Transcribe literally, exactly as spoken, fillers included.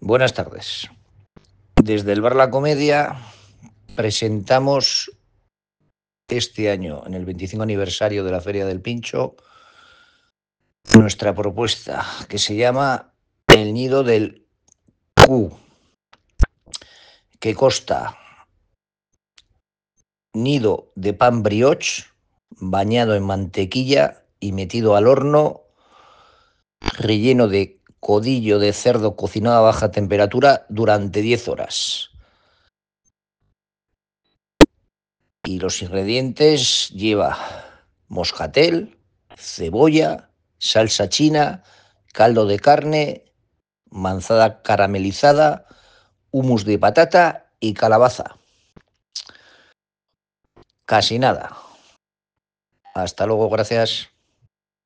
Buenas tardes. Desde el Bar La Comedia presentamos este año, en el veinticinco aniversario de la Feria del Pincho, nuestra propuesta que se llama El Nido del Q, que consta nido de pan brioche bañado en mantequilla y metido al horno, relleno de codillo de cerdo cocinado a baja temperatura durante diez horas. Y los ingredientes lleva moscatel, cebolla, salsa china, caldo de carne, manzana caramelizada, humus de patata y calabaza. Casi nada. Hasta luego, gracias.